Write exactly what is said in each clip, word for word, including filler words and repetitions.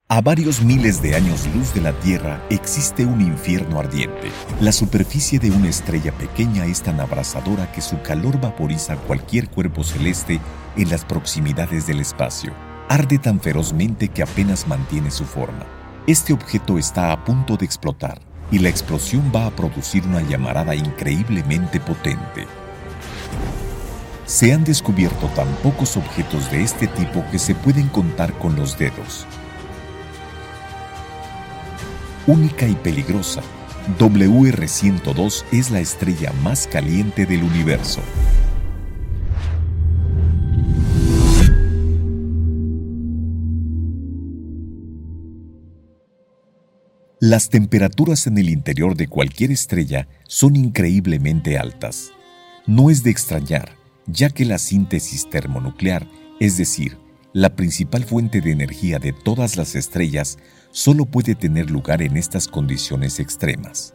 A varios miles de años luz de la Tierra existe un infierno ardiente. La superficie de una estrella pequeña es tan abrasadora que su calor vaporiza cualquier cuerpo celeste en las proximidades del espacio. Arde tan ferozmente que apenas mantiene su forma. Este objeto está a punto de explotar, y la explosión va a producir una llamarada increíblemente potente. Se han descubierto tan pocos objetos de este tipo que se pueden contar con los dedos. Única y peligrosa, W R ciento dos es la estrella más caliente del universo. Las temperaturas en el interior de cualquier estrella son increíblemente altas. No es de extrañar, ya que la síntesis termonuclear, es decir, la principal fuente de energía de todas las estrellas, solo puede tener lugar en estas condiciones extremas.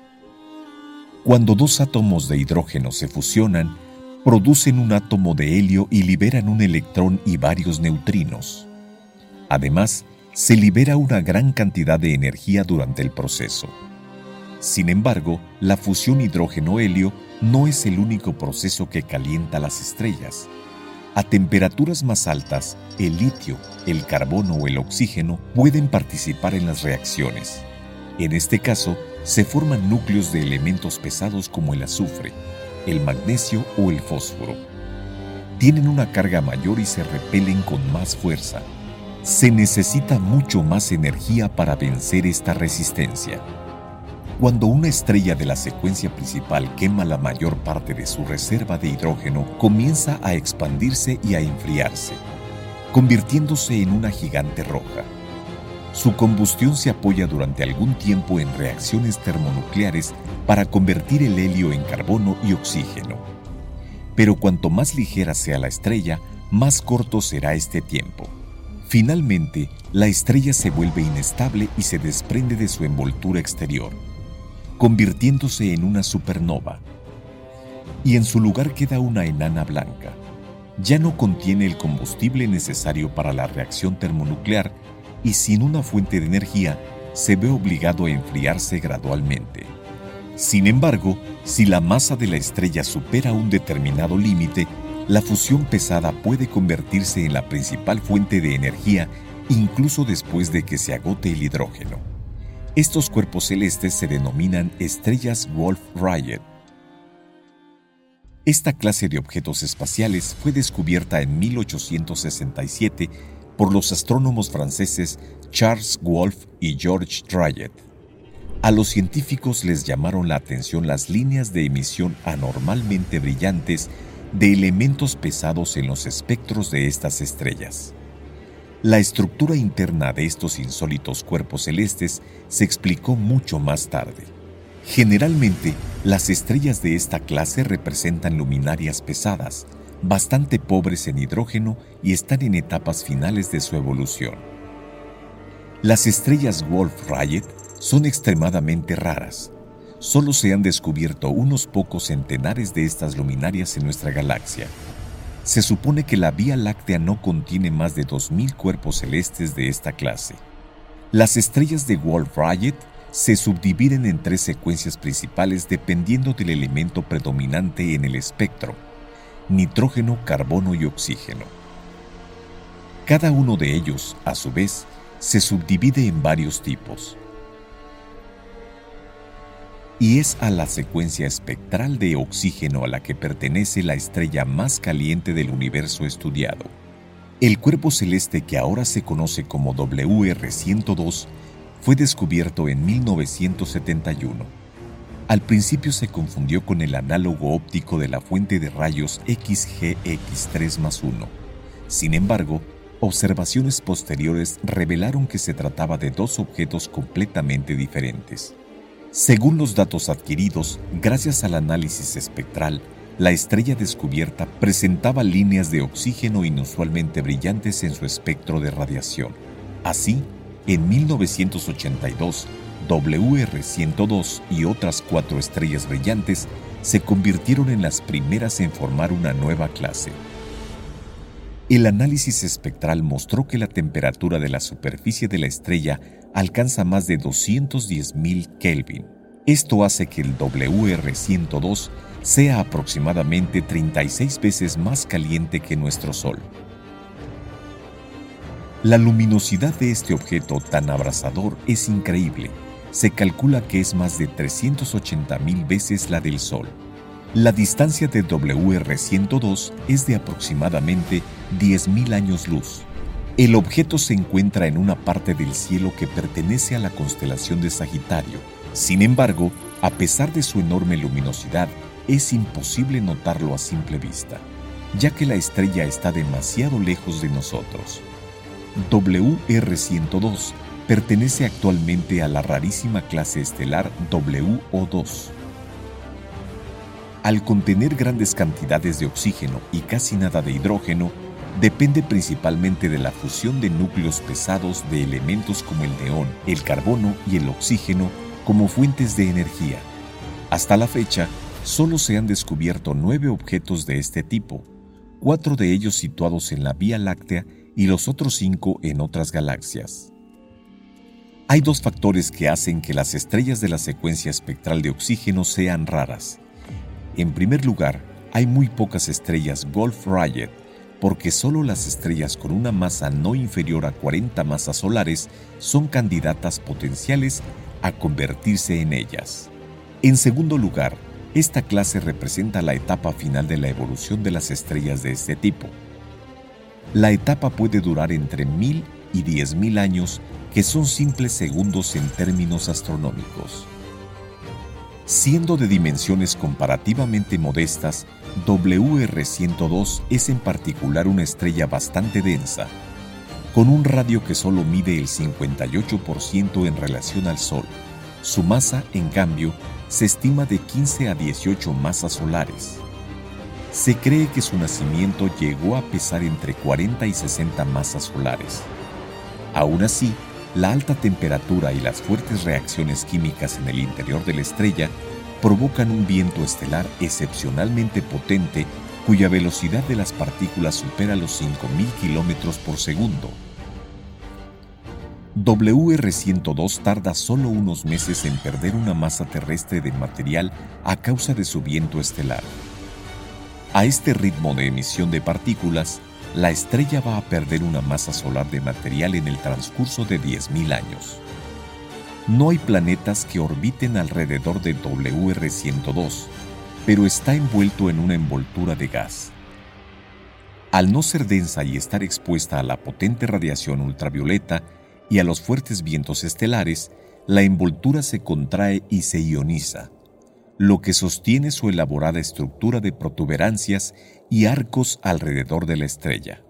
Cuando dos átomos de hidrógeno se fusionan, producen un átomo de helio y liberan un electrón y varios neutrinos. Además, se libera una gran cantidad de energía durante el proceso. Sin embargo, la fusión hidrógeno-helio no es el único proceso que calienta las estrellas. A temperaturas más altas, el litio, el carbono o el oxígeno pueden participar en las reacciones. En este caso, se forman núcleos de elementos pesados como el azufre, el magnesio o el fósforo. Tienen una carga mayor y se repelen con más fuerza. Se necesita mucho más energía para vencer esta resistencia. Cuando una estrella de la secuencia principal quema la mayor parte de su reserva de hidrógeno, comienza a expandirse y a enfriarse, convirtiéndose en una gigante roja. Su combustión se apoya durante algún tiempo en reacciones termonucleares para convertir el helio en carbono y oxígeno. Pero cuanto más ligera sea la estrella, más corto será este tiempo. Finalmente, la estrella se vuelve inestable y se desprende de su envoltura exterior, convirtiéndose en una supernova. Y en su lugar queda una enana blanca. Ya no contiene el combustible necesario para la reacción termonuclear y sin una fuente de energía se ve obligado a enfriarse gradualmente. Sin embargo, si la masa de la estrella supera un determinado límite, la fusión pesada puede convertirse en la principal fuente de energía incluso después de que se agote el hidrógeno. Estos cuerpos celestes se denominan estrellas Wolf-Rayet. Esta clase de objetos espaciales fue descubierta en mil ochocientos sesenta y siete por los astrónomos franceses Charles Wolf y Georges Rayet. A los científicos les llamaron la atención las líneas de emisión anormalmente brillantes de elementos pesados en los espectros de estas estrellas. La estructura interna de estos insólitos cuerpos celestes se explicó mucho más tarde. Generalmente, las estrellas de esta clase representan luminarias pesadas, bastante pobres en hidrógeno y están en etapas finales de su evolución. Las estrellas Wolf-Rayet son extremadamente raras. Solo se han descubierto unos pocos centenares de estas luminarias en nuestra galaxia. Se supone que la Vía Láctea no contiene más de dos mil cuerpos celestes de esta clase. Las estrellas de Wolf-Rayet se subdividen en tres secuencias principales dependiendo del elemento predominante en el espectro: nitrógeno, carbono y oxígeno. Cada uno de ellos, a su vez, se subdivide en varios tipos. Y es a la secuencia espectral de oxígeno a la que pertenece la estrella más caliente del universo estudiado. El cuerpo celeste que ahora se conoce como W R ciento dos fue descubierto en mil novecientos setenta y uno. Al principio se confundió con el análogo óptico de la fuente de rayos X G X tres más uno. Sin embargo, observaciones posteriores revelaron que se trataba de dos objetos completamente diferentes. Según los datos adquiridos, gracias al análisis espectral, la estrella descubierta presentaba líneas de oxígeno inusualmente brillantes en su espectro de radiación. Así, en mil novecientos ochenta y dos, W R ciento dos y otras cuatro estrellas brillantes se convirtieron en las primeras en formar una nueva clase. El análisis espectral mostró que la temperatura de la superficie de la estrella alcanza más de doscientos diez mil Kelvin. Esto hace que el W R ciento dos sea aproximadamente treinta y seis veces más caliente que nuestro Sol. La luminosidad de este objeto tan abrasador es increíble. Se calcula que es más de trescientas ochenta mil veces la del Sol. La distancia de W R ciento dos es de aproximadamente diez mil años luz. El objeto se encuentra en una parte del cielo que pertenece a la constelación de Sagitario. Sin embargo, a pesar de su enorme luminosidad, es imposible notarlo a simple vista, ya que la estrella está demasiado lejos de nosotros. W R ciento dos pertenece actualmente a la rarísima clase estelar W O dos. Al contener grandes cantidades de oxígeno y casi nada de hidrógeno, depende principalmente de la fusión de núcleos pesados de elementos como el neón, el carbono y el oxígeno como fuentes de energía. Hasta la fecha, solo se han descubierto nueve objetos de este tipo, cuatro de ellos situados en la Vía Láctea y los otros cinco en otras galaxias. Hay dos factores que hacen que las estrellas de la secuencia espectral de oxígeno sean raras. En primer lugar, hay muy pocas estrellas Wolf-Rayet, porque solo las estrellas con una masa no inferior a cuarenta masas solares son candidatas potenciales a convertirse en ellas. En segundo lugar, esta clase representa la etapa final de la evolución de las estrellas de este tipo. La etapa puede durar entre mil y diez mil años, que son simples segundos en términos astronómicos. Siendo de dimensiones comparativamente modestas, W R ciento dos es en particular una estrella bastante densa, con un radio que solo mide el cincuenta y ocho por ciento en relación al Sol. Su masa, en cambio, se estima de quince a dieciocho masas solares. Se cree que su nacimiento llegó a pesar entre cuarenta y sesenta masas solares. Aún así, la alta temperatura y las fuertes reacciones químicas en el interior de la estrella provocan un viento estelar excepcionalmente potente cuya velocidad de las partículas supera los cinco mil kilómetros por segundo. W R ciento dos tarda solo unos meses en perder una masa terrestre de material a causa de su viento estelar. A este ritmo de emisión de partículas, la estrella va a perder una masa solar de material en el transcurso de diez mil años. No hay planetas que orbiten alrededor de W R ciento dos, pero está envuelto en una envoltura de gas. Al no ser densa y estar expuesta a la potente radiación ultravioleta y a los fuertes vientos estelares, la envoltura se contrae y se ioniza, lo que sostiene su elaborada estructura de protuberancias y arcos alrededor de la estrella.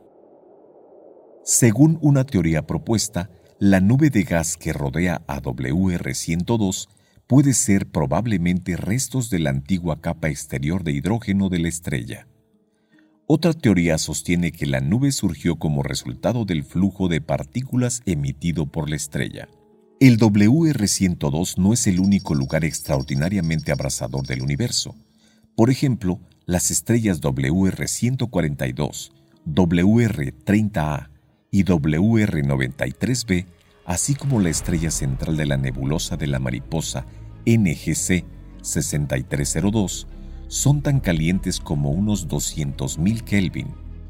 Según una teoría propuesta, la nube de gas que rodea a W R ciento dos puede ser probablemente restos de la antigua capa exterior de hidrógeno de la estrella. Otra teoría sostiene que la nube surgió como resultado del flujo de partículas emitido por la estrella. El W R ciento dos no es el único lugar extraordinariamente abrasador del universo. Por ejemplo, las estrellas W R ciento cuarenta y dos, W R treinta A y W R noventa y tres b, así como la estrella central de la nebulosa de la mariposa N G C sesenta y tres cero dos, son tan calientes como unos doscientos mil Kelvin.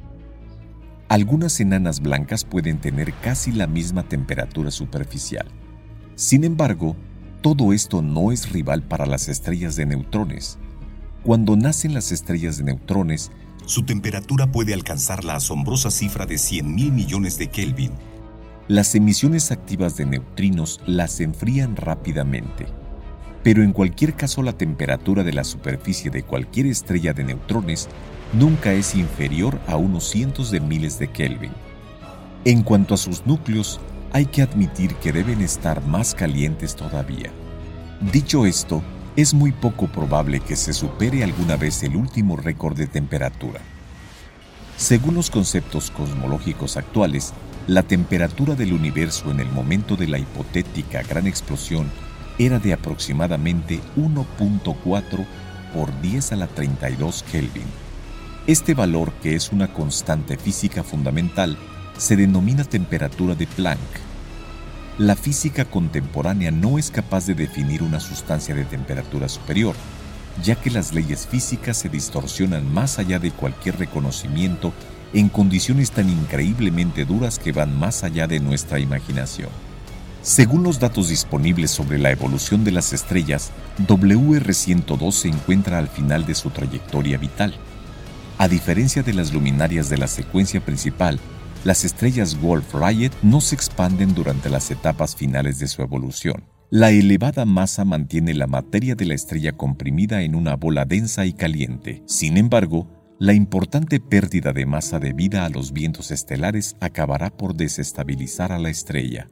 Algunas enanas blancas pueden tener casi la misma temperatura superficial. Sin embargo, todo esto no es rival para las estrellas de neutrones. Cuando nacen las estrellas de neutrones, su temperatura puede alcanzar la asombrosa cifra de cien mil millones de Kelvin. Las emisiones activas de neutrinos las enfrían rápidamente. Pero en cualquier caso, la temperatura de la superficie de cualquier estrella de neutrones nunca es inferior a unos cientos de miles de Kelvin. En cuanto a sus núcleos, hay que admitir que deben estar más calientes todavía. Dicho esto, es muy poco probable que se supere alguna vez el último récord de temperatura. Según los conceptos cosmológicos actuales, la temperatura del universo en el momento de la hipotética gran explosión era de aproximadamente uno punto cuatro por diez a la treinta y dos Kelvin. Este valor, que es una constante física fundamental, se denomina temperatura de Planck. La física contemporánea no es capaz de definir una sustancia de temperatura superior, ya que las leyes físicas se distorsionan más allá de cualquier reconocimiento en condiciones tan increíblemente duras que van más allá de nuestra imaginación. Según los datos disponibles sobre la evolución de las estrellas, W R ciento dos se encuentra al final de su trayectoria vital. A diferencia de las luminarias de la secuencia principal, las estrellas Wolf-Rayet no se expanden durante las etapas finales de su evolución. La elevada masa mantiene la materia de la estrella comprimida en una bola densa y caliente. Sin embargo, la importante pérdida de masa debida a los vientos estelares acabará por desestabilizar a la estrella.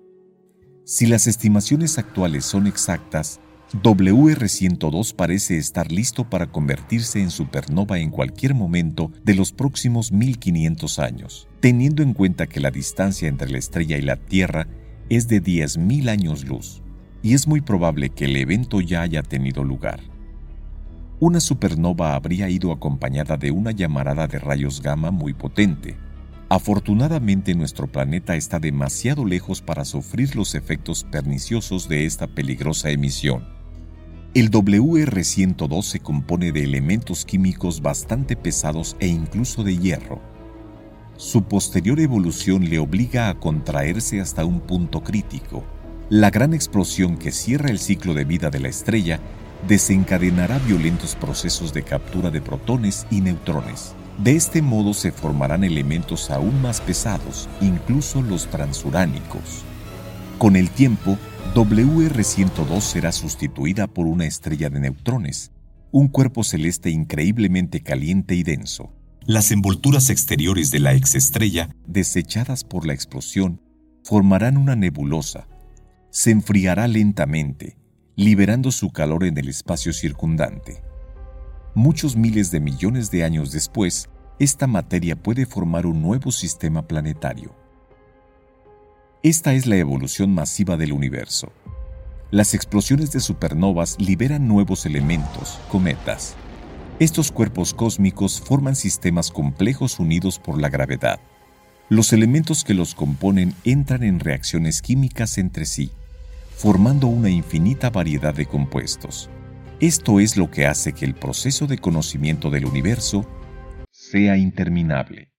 Si las estimaciones actuales son exactas, W R ciento dos parece estar listo para convertirse en supernova en cualquier momento de los próximos mil quinientos años, teniendo en cuenta que la distancia entre la estrella y la Tierra es de diez mil años luz, y es muy probable que el evento ya haya tenido lugar. Una supernova habría ido acompañada de una llamarada de rayos gamma muy potente. Afortunadamente, nuestro planeta está demasiado lejos para sufrir los efectos perniciosos de esta peligrosa emisión. El W R ciento dos se compone de elementos químicos bastante pesados e incluso de hierro. Su posterior evolución le obliga a contraerse hasta un punto crítico. La gran explosión que cierra el ciclo de vida de la estrella desencadenará violentos procesos de captura de protones y neutrones. De este modo se formarán elementos aún más pesados, incluso los transuránicos. Con el tiempo, W R ciento dos será sustituida por una estrella de neutrones, un cuerpo celeste increíblemente caliente y denso. Las envolturas exteriores de la exestrella, desechadas por la explosión, formarán una nebulosa. Se enfriará lentamente, liberando su calor en el espacio circundante. Muchos miles de millones de años después, esta materia puede formar un nuevo sistema planetario. Esta es la evolución masiva del universo. Las explosiones de supernovas liberan nuevos elementos, cometas. Estos cuerpos cósmicos forman sistemas complejos unidos por la gravedad. Los elementos que los componen entran en reacciones químicas entre sí, formando una infinita variedad de compuestos. Esto es lo que hace que el proceso de conocimiento del universo sea interminable.